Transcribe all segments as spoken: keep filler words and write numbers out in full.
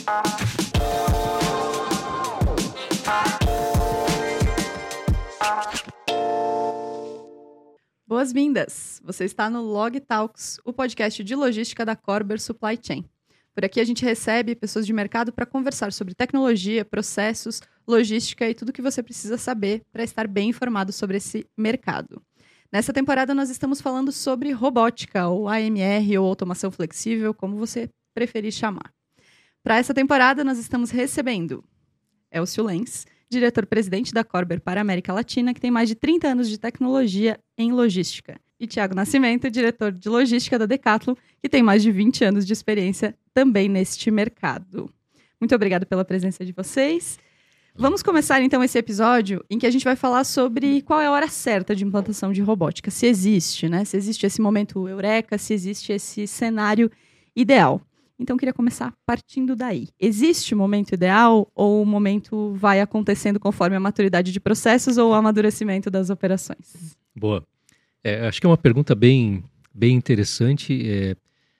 Boas-vindas! Você está no Log Talks, o podcast de logística da Corber Supply Chain. Por aqui a gente recebe pessoas de mercado para conversar sobre tecnologia, processos, logística e tudo o que você precisa saber para estar bem informado sobre esse mercado. Nessa temporada nós estamos falando sobre robótica, ou A M R, ou automação flexível, como você preferir chamar. Para essa temporada nós estamos recebendo Elcio Lenz, diretor-presidente da Corber para a América Latina, que tem mais de trinta anos de tecnologia em logística. E Thiago Nascimento, diretor de logística da Decathlon, que tem mais de vinte anos de experiência também neste mercado. Muito obrigado pela presença de vocês. Vamos começar, então, esse episódio em que a gente vai falar sobre qual é a hora certa de implantação de robótica, se existe, né? Se existe esse momento eureka, se existe esse cenário ideal. Então, queria começar partindo daí. Existe o momento ideal ou o momento vai acontecendo conforme a maturidade de processos ou o amadurecimento das operações? Boa. É, acho que é uma pergunta bem, bem interessante. É,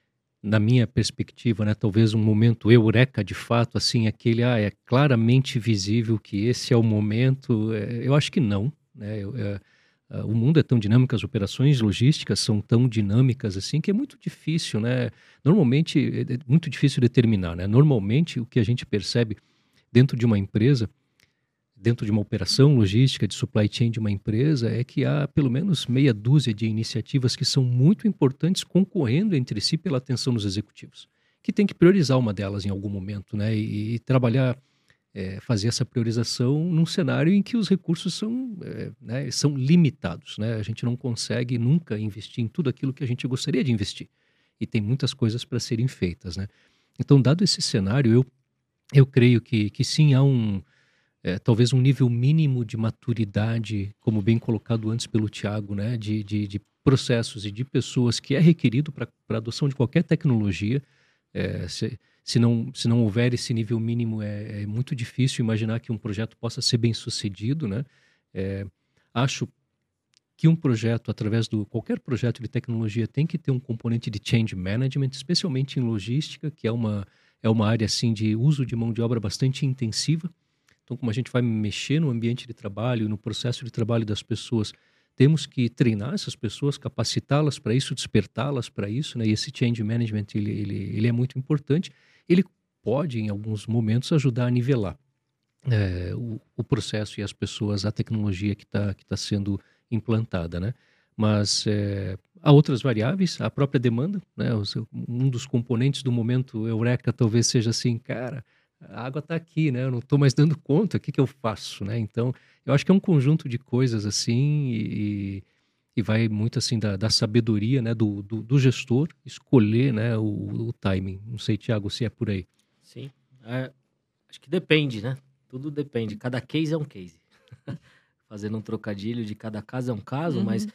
na minha perspectiva, né, talvez um momento eureka de fato, assim, aquele, ah, é claramente visível que esse é o momento. É, eu acho que não, né? Eu, é, o mundo é tão dinâmico, as operações logísticas são tão dinâmicas assim que é muito difícil, né? Normalmente, é muito difícil determinar, né? Normalmente, o que a gente percebe dentro de uma empresa, dentro de uma operação logística, de supply chain de uma empresa, é que há pelo menos meia dúzia de iniciativas que são muito importantes concorrendo entre si pela atenção dos executivos, que tem que priorizar uma delas em algum momento, né? E, e trabalhar... É, fazer essa priorização num cenário em que os recursos são, é, né, são limitados, né? A gente não consegue nunca investir em tudo aquilo que a gente gostaria de investir. E tem muitas coisas para serem feitas, né? Então, dado esse cenário, eu, eu creio que, que sim, há um, é, talvez um nível mínimo de maturidade, como bem colocado antes pelo Thiago, né? De, de, de processos e de pessoas que é requerido para a adoção de qualquer tecnologia. É, se, Se não, se não houver esse nível mínimo, é, é muito difícil imaginar que um projeto possa ser bem sucedido, né? É, acho que um projeto, através do... Qualquer projeto de tecnologia tem que ter um componente de change management, especialmente em logística, que é uma, é uma área assim, de uso de mão de obra bastante intensiva. Então, como a gente vai mexer no ambiente de trabalho, no processo de trabalho das pessoas, temos que treinar essas pessoas, capacitá-las para isso, despertá-las para isso, né? E esse change management, ele, ele, ele é muito importante. Ele pode, em alguns momentos, ajudar a nivelar é, o, o processo e as pessoas, a tecnologia que está que tá sendo implantada, né? Mas é, há outras variáveis, a própria demanda, né? Um dos componentes do momento eureka talvez seja assim, cara, a água está aqui, né? Eu não estou mais dando conta, o que, que eu faço, né? Então, eu acho que é um conjunto de coisas assim e... e vai muito assim da, da sabedoria, né, do, do, do gestor escolher, né, o, o timing. Não sei, Thiago, se é por aí. Sim, é, acho que depende, né? Tudo depende. Cada case é um case. Fazendo um trocadilho de cada caso é um caso, uhum. Mas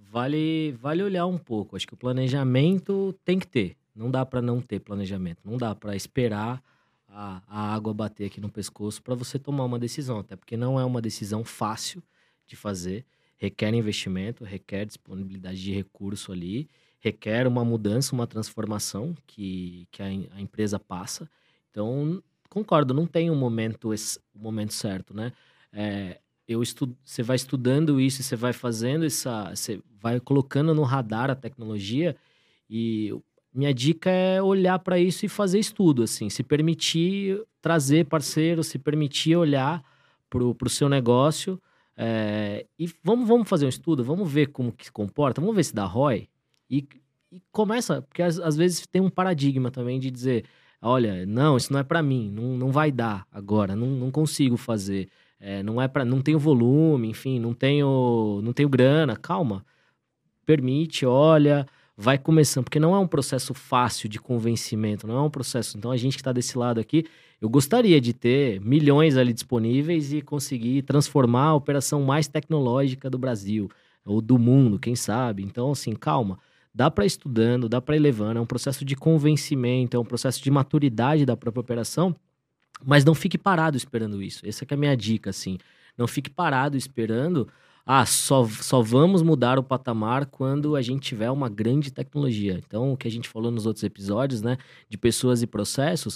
vale, vale olhar um pouco. Acho que o planejamento tem que ter. Não dá para não ter planejamento. Não dá para esperar a, a água bater aqui no pescoço para você tomar uma decisão. Até porque não é uma decisão fácil de fazer. Requer investimento, requer disponibilidade de recurso ali, requer uma mudança, uma transformação que, que a, a empresa passa. Então, concordo, não tem um momento, esse, um momento certo, né? É, eu estudo, você vai estudando isso, você vai fazendo essa... Você vai colocando no radar a tecnologia e minha dica é olhar para isso e fazer estudo, assim, se permitir trazer parceiro, se permitir olhar para o seu negócio. É, e vamos, vamos fazer um estudo, vamos ver como que se comporta, vamos ver se dá R O I. E, e começa, porque às, às vezes tem um paradigma também de dizer, olha, não, isso não é para mim, não, não vai dar agora, não, não consigo fazer, é, não é para, não tenho volume, enfim, não tenho, não tenho grana, calma, permite, olha, vai começando, porque não é um processo fácil de convencimento, não é um processo, então a gente que está desse lado aqui, eu gostaria de ter milhões ali disponíveis e conseguir transformar a operação mais tecnológica do Brasil, ou do mundo, quem sabe. Então, assim, calma. Dá para ir estudando, dá para ir levando. É um processo de convencimento, é um processo de maturidade da própria operação, mas não fique parado esperando isso. Essa que é a minha dica, assim. Não fique parado esperando, ah, só, só vamos mudar o patamar quando a gente tiver uma grande tecnologia. Então, o que a gente falou nos outros episódios, né, de pessoas e processos,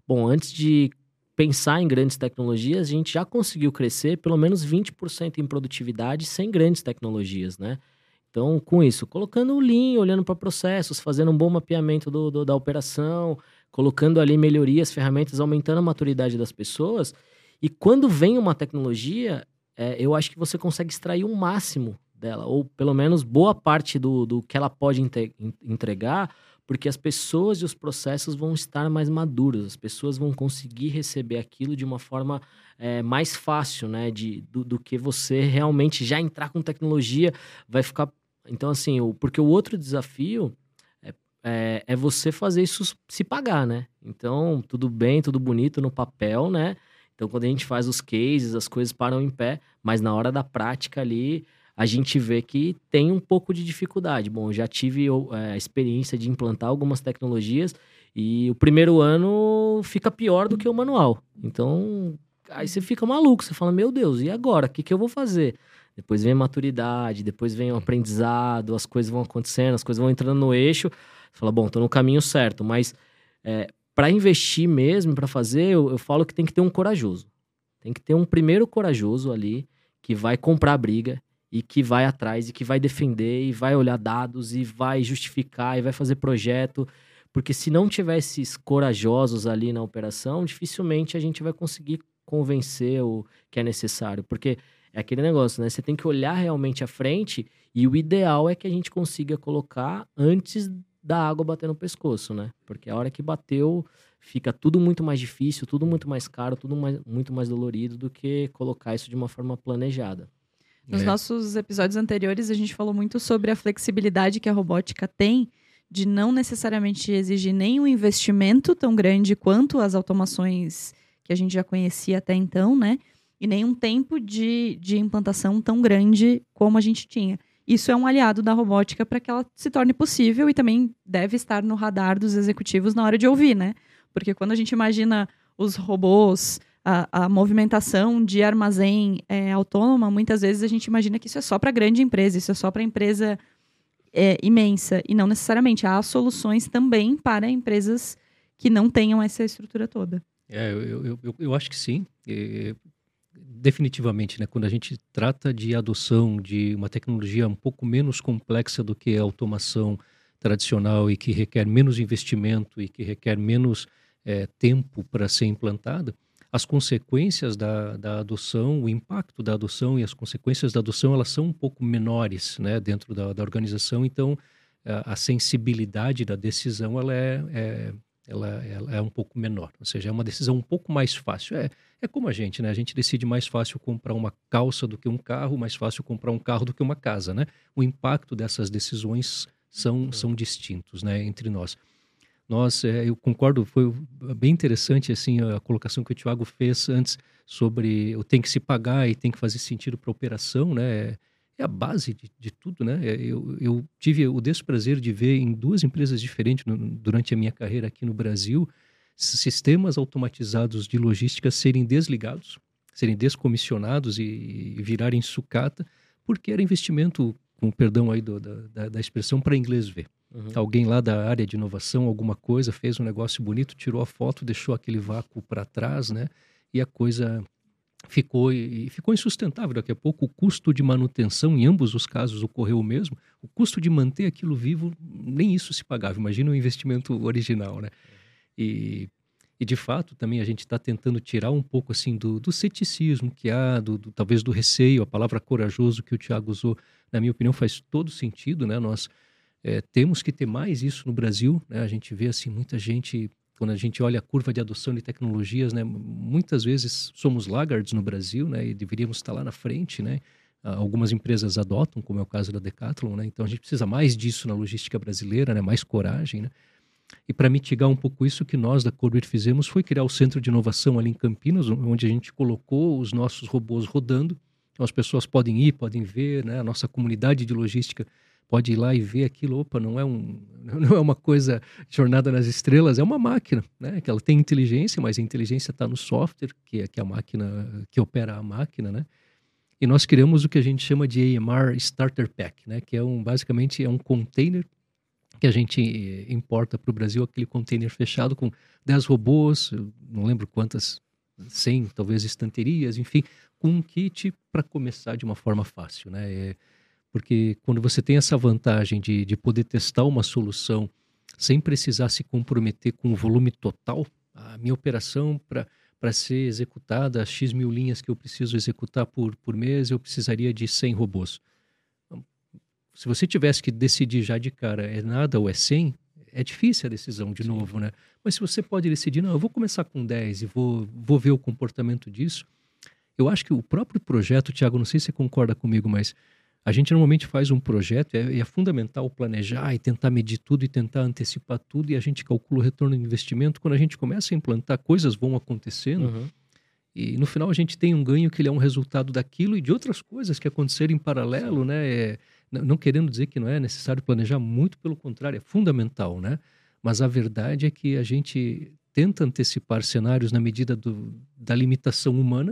bom, antes de pensar em grandes tecnologias, a gente já conseguiu crescer pelo menos vinte por cento em produtividade sem grandes tecnologias, né? Então, com isso, colocando o Lean, olhando para processos, fazendo um bom mapeamento do, do, da operação, colocando ali melhorias, ferramentas, aumentando a maturidade das pessoas. E quando vem uma tecnologia, é, eu acho que você consegue extrair o máximo dela, ou pelo menos boa parte do, do que ela pode inte- entregar, porque as pessoas e os processos vão estar mais maduros, as pessoas vão conseguir receber aquilo de uma forma é, mais fácil, né? De, do, do que você realmente já entrar com tecnologia, vai ficar... Então, assim, o, porque o outro desafio é, é, é você fazer isso se pagar, né? Então, tudo bem, tudo bonito no papel, né? Então, quando a gente faz os cases, as coisas param em pé, mas na hora da prática ali, a gente vê que tem um pouco de dificuldade. Bom, eu já tive é, a experiência de implantar algumas tecnologias e o primeiro ano fica pior do que o manual. Então, aí você fica maluco, você fala, meu Deus, e agora? O que, que eu vou fazer? Depois vem a maturidade, depois vem o aprendizado, as coisas vão acontecendo, as coisas vão entrando no eixo. Você fala, bom, tô no caminho certo, mas é, para investir mesmo, para fazer, eu, eu falo que tem que ter um corajoso. Tem que ter um primeiro corajoso ali que vai comprar a briga, e que vai atrás, e que vai defender, e vai olhar dados, e vai justificar, e vai fazer projeto. Porque se não tiver esses corajosos ali na operação, dificilmente a gente vai conseguir convencer o que é necessário. Porque é aquele negócio, né? Você tem que olhar realmente à frente, e o ideal é que a gente consiga colocar antes da água bater no pescoço, né? Porque a hora que bateu, fica tudo muito mais difícil, tudo muito mais caro, tudo mais, muito mais dolorido do que colocar isso de uma forma planejada. Nos É. nossos episódios anteriores, a gente falou muito sobre a flexibilidade que a robótica tem de não necessariamente exigir nem um investimento tão grande quanto as automações que a gente já conhecia até então, né? E nem um tempo de, de implantação tão grande como a gente tinha. Isso é um aliado da robótica para que ela se torne possível e também deve estar no radar dos executivos na hora de ouvir, né? Porque quando a gente imagina os robôs... A, a movimentação de armazém é, autônoma, muitas vezes a gente imagina que isso é só para grande empresa, isso é só para empresa é, imensa. E não necessariamente. Há soluções também para empresas que não tenham essa estrutura toda. É, eu, eu, eu, eu acho que sim. É, definitivamente, né? Quando a gente trata de adoção de uma tecnologia um pouco menos complexa do que a automação tradicional e que requer menos investimento e que requer menos é, tempo para ser implantada, as consequências da, da adoção, o impacto da adoção e as consequências da adoção, elas são um pouco menores, né, dentro da, da organização. Então, a, a sensibilidade da decisão, ela é, é, ela, ela é um pouco menor. Ou seja, é uma decisão um pouco mais fácil. É, é como a gente, né? A gente decide mais fácil comprar uma calça do que um carro, mais fácil comprar um carro do que uma casa, né? O impacto dessas decisões são, são distintos, né, entre nós. Nós, é, eu concordo, foi bem interessante assim, a colocação que o Thiago fez antes sobre o tem que se pagar e tem que fazer sentido para a operação, né? É a base de, de tudo, né? Eu, eu tive o desprazer de ver em duas empresas diferentes no, durante a minha carreira aqui no Brasil, sistemas automatizados de logística serem desligados, serem descomissionados e, e virarem sucata, porque era investimento, com perdão aí do, da, da expressão, para inglês ver. Uhum. Alguém lá da área de inovação, alguma coisa, fez um negócio bonito, tirou a foto, deixou aquele vácuo para trás, né? E a coisa ficou, e ficou insustentável. Daqui a pouco o custo de manutenção, em ambos os casos ocorreu o mesmo, o custo de manter aquilo vivo, nem isso se pagava. Imagina o investimento original, né? E, e de fato também a gente está tentando tirar um pouco assim do, do ceticismo que há, do, do, talvez do receio, a palavra corajoso que o Thiago usou, na minha opinião faz todo sentido, né? Nós É, temos que ter mais isso no Brasil, né? A gente vê assim muita gente, quando a gente olha a curva de adoção de tecnologias, né? Muitas vezes somos laggards no Brasil, né? E deveríamos estar lá na frente, né? Algumas empresas adotam, como é o caso da Decathlon, né? Então a gente precisa mais disso na logística brasileira, né? Mais coragem, né? E para mitigar um pouco isso, o que nós da Corbett fizemos foi criar o Centro de Inovação ali em Campinas, onde a gente colocou os nossos robôs rodando. Então as pessoas podem ir, podem ver, né? A nossa comunidade de logística pode ir lá e ver aquilo. Opa, não é, um, não é uma coisa jornada nas estrelas, é uma máquina, né? Que ela tem inteligência, mas a inteligência está no software, que é, que é a máquina, que opera a máquina, né? E nós criamos o que a gente chama de A M R Starter Pack, né? Que é um, basicamente é um container que a gente importa para o Brasil, aquele container fechado com dez robôs, não lembro quantas, cem talvez estanterias, enfim, com um kit para começar de uma forma fácil, né? É, porque quando você tem essa vantagem de, de poder testar uma solução sem precisar se comprometer com o volume total, a minha operação para para ser executada, as X mil linhas que eu preciso executar por, por mês, eu precisaria de cem robôs. Se você tivesse que decidir já de cara, é nada ou é cem, é difícil a decisão de Sim. novo, né? Mas se você pode decidir, não, eu vou começar com dez e vou, vou ver o comportamento disso, eu acho que o próprio projeto, Thiago, não sei se você concorda comigo, mas a gente normalmente faz um projeto, é, é fundamental planejar e tentar medir tudo e tentar antecipar tudo, e a gente calcula o retorno do investimento. Quando a gente começa a implantar, coisas vão acontecendo, uhum. e no final a gente tem um ganho que ele é um resultado daquilo e de outras coisas que aconteceram em paralelo, Sim. né? É, não querendo dizer que não é necessário planejar, muito pelo contrário, é fundamental, né? Mas a verdade é que a gente tenta antecipar cenários na medida do, da limitação humana,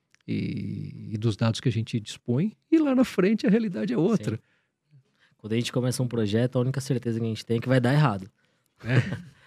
E, e dos dados que a gente dispõe, e lá na frente a realidade é outra. Sim. Quando a gente começa um projeto, a única certeza que a gente tem é que vai dar errado. É.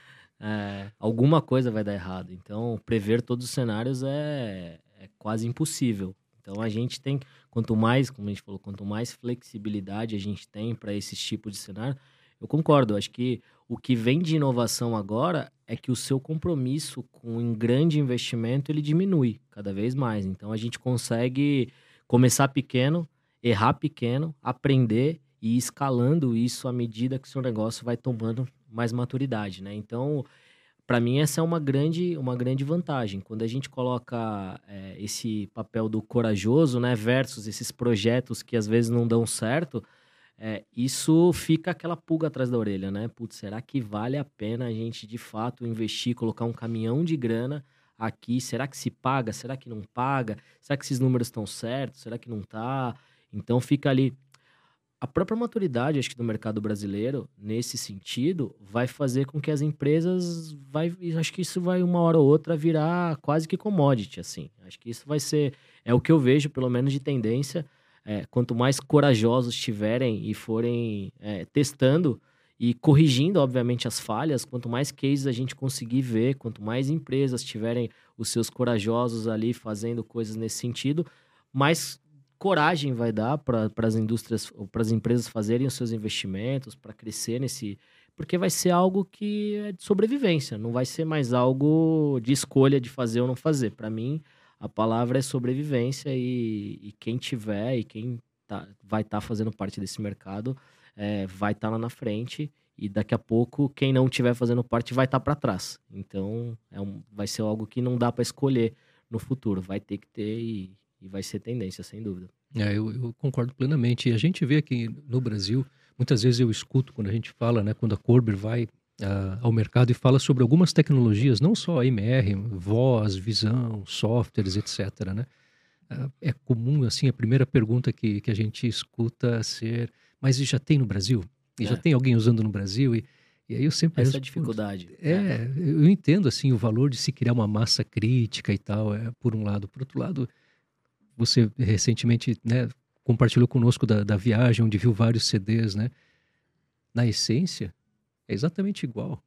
é, alguma coisa vai dar errado. Então, prever todos os cenários é, é quase impossível. Então, a gente tem, quanto mais, como a gente falou, quanto mais flexibilidade a gente tem para esses tipos de cenário, eu concordo. Acho que o que vem de inovação agora é que o seu compromisso com um grande investimento, ele diminui cada vez mais. Então, a gente consegue começar pequeno, errar pequeno, aprender e ir escalando isso à medida que o seu negócio vai tomando mais maturidade, né? Então, para mim, essa é uma grande, uma grande vantagem. Quando a gente coloca é, esse papel do corajoso, né, versus esses projetos que às vezes não dão certo, É, isso fica aquela pulga atrás da orelha, né? Putz, será que vale a pena a gente, de fato, investir, colocar um caminhão de grana aqui? Será que se paga? Será que não paga? Será que esses números estão certos? Será que não tá? Então, fica ali... A própria maturidade, acho que, do mercado brasileiro, nesse sentido, vai fazer com que as empresas... Vai, acho que isso vai, uma hora ou outra, virar quase que commodity, assim. Acho que isso vai ser... É o que eu vejo, pelo menos, de tendência... É, quanto mais corajosos tiverem e forem é, testando e corrigindo, obviamente, as falhas, quanto mais cases a gente conseguir ver, quanto mais empresas tiverem os seus corajosos ali fazendo coisas nesse sentido, mais coragem vai dar para as indústrias, ou para as empresas fazerem os seus investimentos, para crescer nesse... Porque vai ser algo que é de sobrevivência, não vai ser mais algo de escolha de fazer ou não fazer. Para mim, a palavra é sobrevivência e, e quem tiver e quem tá, vai estar tá fazendo parte desse mercado é, vai estar tá lá na frente, e daqui a pouco quem não estiver fazendo parte vai estar tá para trás. Então é um, vai ser algo que não dá para escolher no futuro, vai ter que ter e, e vai ser tendência, sem dúvida. É, eu, eu concordo plenamente. E a gente vê aqui no Brasil, muitas vezes eu escuto quando a gente fala, né, quando a Körber vai Uh, ao mercado e fala sobre algumas tecnologias, não só M R, voz, visão, softwares, etcétera, né? Uh, é comum, assim, a primeira pergunta que, que a gente escuta ser, mas já tem no Brasil? E é. já tem alguém usando no Brasil? E, e aí eu sempre... Essa é a dificuldade. É, é, eu entendo, assim, o valor de se criar uma massa crítica e tal, é, por um lado. Por outro lado, você recentemente, né, compartilhou conosco da, da viagem, onde viu vários C Ds, né? Na essência, é exatamente igual.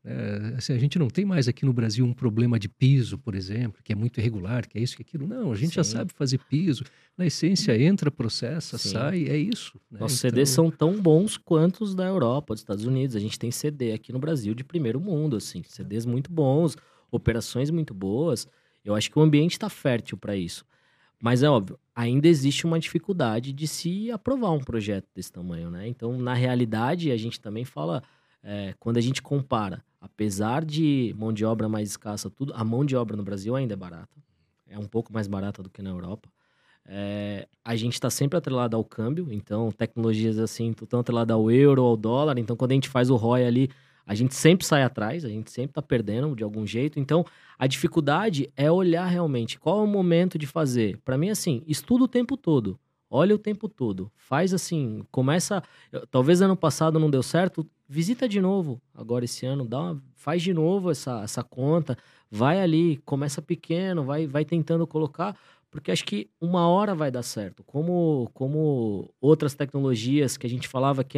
É, assim, a gente não tem mais aqui no Brasil um problema de piso, por exemplo, que é muito irregular, que é isso, que é aquilo. Não, a gente Sim. já sabe fazer piso. Na essência, entra, processa, Sim. sai, é isso. Né? Nossos então... C Ds são tão bons quanto os da Europa, dos Estados Unidos. A gente tem C D aqui no Brasil de primeiro mundo, assim. C Ds muito bons, operações muito boas. Eu acho que o ambiente está fértil para isso. Mas é óbvio, ainda existe uma dificuldade de se aprovar um projeto desse tamanho, né? Então, na realidade, a gente também fala... É, quando a gente compara, apesar de mão de obra mais escassa, tudo, a mão de obra no Brasil ainda é barata. É um pouco mais barata do que na Europa. É, a gente está sempre atrelado ao câmbio, então tecnologias assim, estão atreladas ao euro, ao dólar. Então, quando a gente faz o R O I ali, a gente sempre sai atrás, a gente sempre está perdendo de algum jeito. Então, a dificuldade é olhar realmente qual é o momento de fazer. Para mim, assim, estuda o tempo todo. Olha o tempo todo. Faz assim, começa... Talvez ano passado não deu certo, visita de novo agora esse ano, dá uma, faz de novo essa, essa conta, vai ali, começa pequeno, vai, vai tentando colocar, porque acho que uma hora vai dar certo. Como, como outras tecnologias que a gente falava que era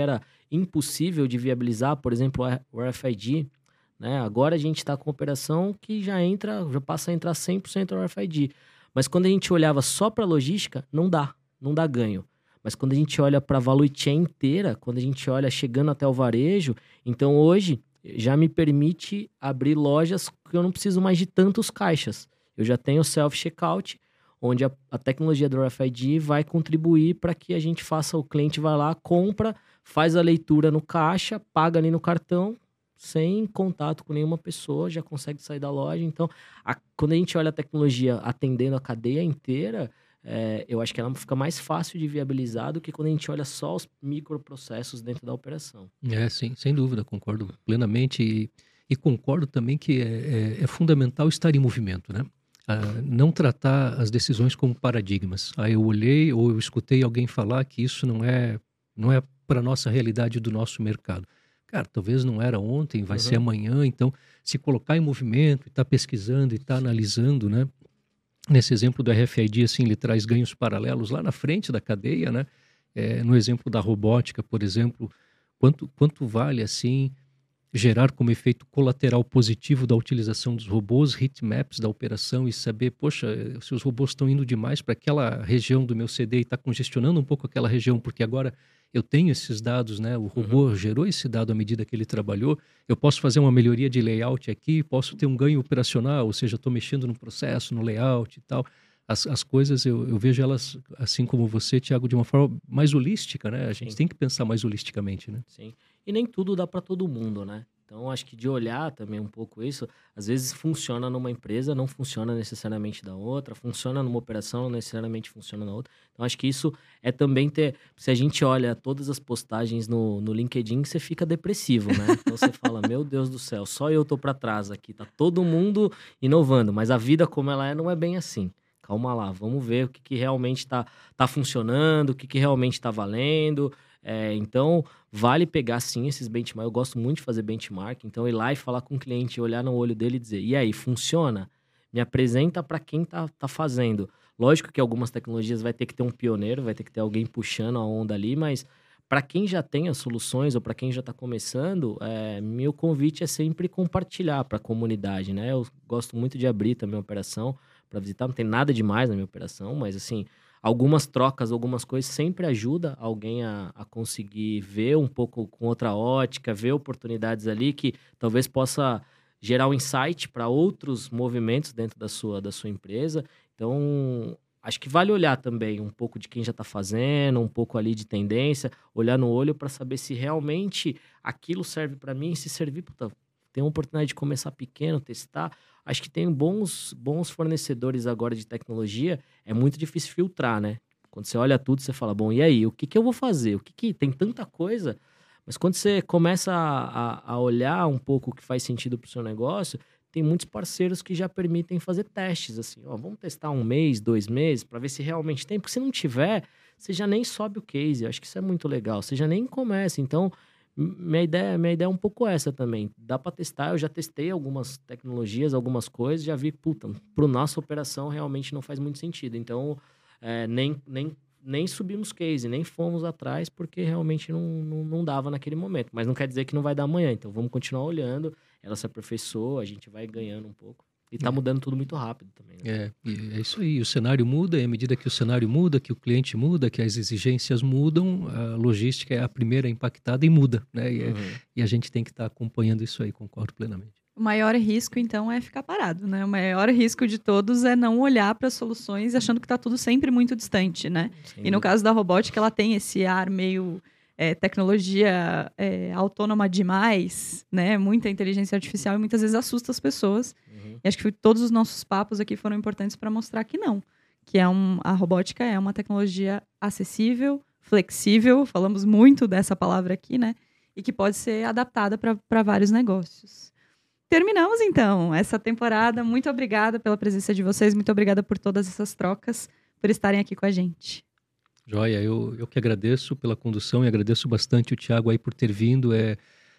impossível de viabilizar, por exemplo, o R F I D, né? Agora a gente está com operação que já entra, já passa a entrar cem por cento no R F I D. Mas quando a gente olhava só para logística, não dá, não dá ganho. Mas quando a gente olha para a value chain inteira, quando a gente olha chegando até o varejo, então hoje já me permite abrir lojas que eu não preciso mais de tantos caixas. Eu já tenho self-checkout, onde a, a tecnologia do R F I D vai contribuir para que a gente faça, o cliente vai lá, compra, faz a leitura no caixa, paga ali no cartão, sem contato com nenhuma pessoa, já consegue sair da loja. Então, a, quando a gente olha a tecnologia atendendo a cadeia inteira, é, eu acho que ela fica mais fácil de viabilizar do que quando a gente olha só os microprocessos dentro da operação. É, sim, sem dúvida, concordo plenamente e, e concordo também que é, é, é fundamental estar em movimento, né? Ah, não tratar as decisões como paradigmas. Ah, eu olhei ou eu escutei alguém falar que isso não é, não é para a nossa realidade do nosso mercado. Cara, talvez não era ontem, vai uhum. ser amanhã. Então, se colocar em movimento, e estar tá pesquisando e estar tá analisando, né? Nesse exemplo do R F I D, assim, ele traz ganhos paralelos lá na frente da cadeia, né? É, no exemplo da robótica, por exemplo, quanto, quanto vale, assim, gerar como efeito colateral positivo da utilização dos robôs, heatmaps da operação e saber, poxa, se os robôs estão indo demais para aquela região do meu C D e está congestionando um pouco aquela região, porque agora eu tenho esses dados, né? O robô uhum. gerou esse dado à medida que ele trabalhou, eu posso fazer uma melhoria de layout aqui, posso ter um ganho operacional, ou seja, estou mexendo no processo, no layout e tal. As, as coisas, eu, eu vejo elas, assim como você, Thiago, de uma forma mais holística, né? A gente Sim. tem que pensar mais holisticamente, né? Sim. E nem tudo dá para todo mundo, né? Então, acho que de olhar também um pouco isso, às vezes funciona numa empresa, não funciona necessariamente da outra, funciona numa operação, não necessariamente funciona na outra. Então, acho que isso é também ter... Se a gente olha todas as postagens no, no LinkedIn, você fica depressivo, né? Então, você fala, meu Deus do céu, só eu tô para trás aqui, tá todo mundo inovando, mas a vida como ela é não é bem assim. Calma lá, vamos ver o que, que realmente está tá funcionando, o que, que realmente está valendo. É, então, vale pegar sim esses benchmarks. Eu gosto muito de fazer benchmark. Então, ir lá e falar com o cliente, olhar no olho dele e dizer: e aí, funciona? Me apresenta para quem está tá fazendo. Lógico que algumas tecnologias vai ter que ter um pioneiro, vai ter que ter alguém puxando a onda ali, mas para quem já tem as soluções ou para quem já está começando, é, meu convite é sempre compartilhar para a comunidade, né? Eu gosto muito de abrir também a operação para visitar, não tem nada demais na minha operação, mas assim, algumas trocas, algumas coisas sempre ajuda alguém a, a conseguir ver um pouco com outra ótica, ver oportunidades ali que talvez possa gerar um insight para outros movimentos dentro da sua, da sua empresa. Então, acho que vale olhar também um pouco de quem já está fazendo, um pouco ali de tendência, olhar no olho para saber se realmente aquilo serve para mim, se servir, puta, tem uma oportunidade de começar pequeno, testar. Acho que tem bons, bons fornecedores agora de tecnologia, é muito difícil filtrar, né? Quando você olha tudo, você fala, bom, e aí, o que, que eu vou fazer? O que, que tem tanta coisa? Mas quando você começa a, a, a olhar um pouco o que faz sentido para o seu negócio, tem muitos parceiros que já permitem fazer testes, assim, ó, vamos testar um mês, dois meses, para ver se realmente tem, porque se não tiver, você já nem sobe o case, eu acho que isso é muito legal, você já nem começa, então... Minha ideia, minha ideia é um pouco essa também. Dá para testar, eu já testei algumas tecnologias, algumas coisas, já vi, puta, para nossa operação realmente não faz muito sentido. Então, é, nem, nem, nem subimos case, nem fomos atrás, porque realmente não, não, não dava naquele momento. Mas não quer dizer que não vai dar amanhã. Então, vamos continuar olhando, ela se aperfeiçoa, a gente vai ganhando um pouco. E tá mudando tudo muito rápido também. Né? É, é isso aí. O cenário muda, e à medida que o cenário muda, que o cliente muda, que as exigências mudam, a logística é a primeira impactada e muda, né? E, uhum. é, e a gente tem que estar tá acompanhando isso aí, concordo plenamente. O maior risco, então, é ficar parado, né? O maior risco de todos é não olhar para as soluções achando que está tudo sempre muito distante, né? Sim. E no caso da robótica, ela tem esse ar meio... É, tecnologia é, autônoma demais, né? Muita inteligência artificial e muitas vezes assusta as pessoas. Uhum. E acho que todos os nossos papos aqui foram importantes para mostrar que não. Que é um, a robótica é uma tecnologia acessível, flexível, falamos muito dessa palavra aqui, né? E que pode ser adaptada para vários negócios. Terminamos, então, essa temporada. Muito obrigada pela presença de vocês, muito obrigada por todas essas trocas, por estarem aqui com a gente. Joia, eu, eu que agradeço pela condução e agradeço bastante o Thiago aí por ter vindo. É,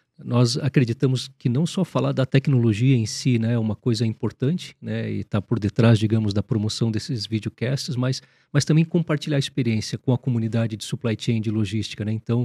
nós acreditamos que não só falar da tecnologia em si, né, é uma coisa importante, né, e está por detrás, digamos, da promoção desses videocasts, mas, mas também compartilhar a experiência com a comunidade de supply chain, de logística, né? Então,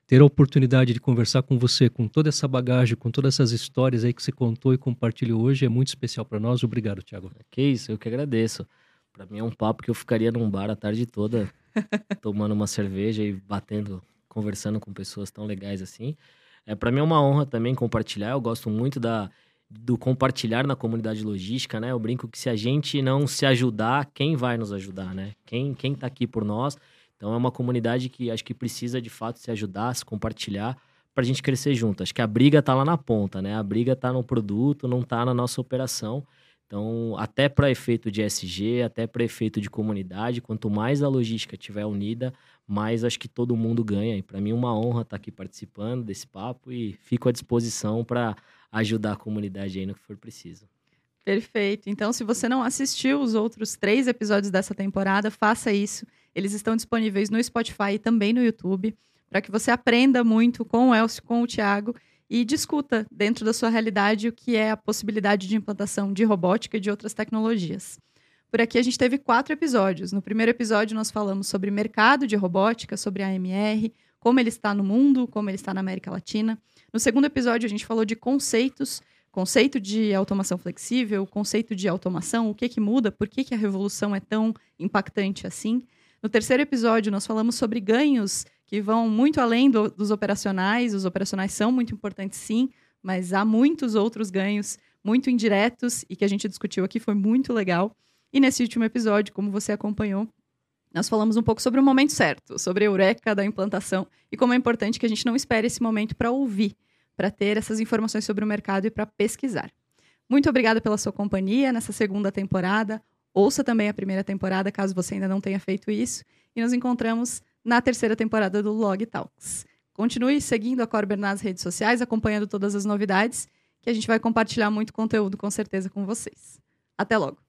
ter a oportunidade de conversar com você, com toda essa bagagem, com todas essas histórias aí que você contou e compartilhou hoje, é muito especial para nós. Obrigado, Thiago. Que isso, eu que agradeço. Para mim é um papo que eu ficaria num bar a tarde toda, tomando uma cerveja e batendo, conversando com pessoas tão legais assim. É, para mim é uma honra também compartilhar, eu gosto muito da, do compartilhar na comunidade logística, né? Eu brinco que se a gente não se ajudar, quem vai nos ajudar, né? Quem, quem tá aqui por nós. Então é uma comunidade que acho que precisa de fato se ajudar, se compartilhar para a gente crescer junto. Acho que a briga tá lá na ponta, né? A briga tá no produto, não tá na nossa operação. Então, até para efeito de E S G, até para efeito de comunidade, quanto mais a logística estiver unida, mais acho que todo mundo ganha. E para mim é uma honra estar aqui participando desse papo e fico à disposição para ajudar a comunidade aí no que for preciso. Perfeito. Então, se você não assistiu os outros três episódios dessa temporada, faça isso. Eles estão disponíveis no Spotify e também no YouTube, para que você aprenda muito com o Elcio, com o Thiago, e discuta dentro da sua realidade o que é a possibilidade de implantação de robótica e de outras tecnologias. Por aqui a gente teve quatro episódios. No primeiro episódio nós falamos sobre mercado de robótica, sobre a A M R, como ele está no mundo, como ele está na América Latina. No segundo episódio a gente falou de conceitos, conceito de automação flexível, conceito de automação, o que que muda, por que que a revolução é tão impactante assim. No terceiro episódio, nós falamos sobre ganhos que vão muito além do, dos operacionais. Os operacionais são muito importantes, sim, mas há muitos outros ganhos muito indiretos e que a gente discutiu aqui, foi muito legal. E nesse último episódio, como você acompanhou, nós falamos um pouco sobre o momento certo, sobre a eureka da implantação e como é importante que a gente não espere esse momento para ouvir, para ter essas informações sobre o mercado e para pesquisar. Muito obrigada pela sua companhia nessa segunda temporada. Ouça também a primeira temporada, caso você ainda não tenha feito isso. E nos encontramos na terceira temporada do Log Talks. Continue seguindo a Corber nas redes sociais, acompanhando todas as novidades, que a gente vai compartilhar muito conteúdo, com certeza, com vocês. Até logo!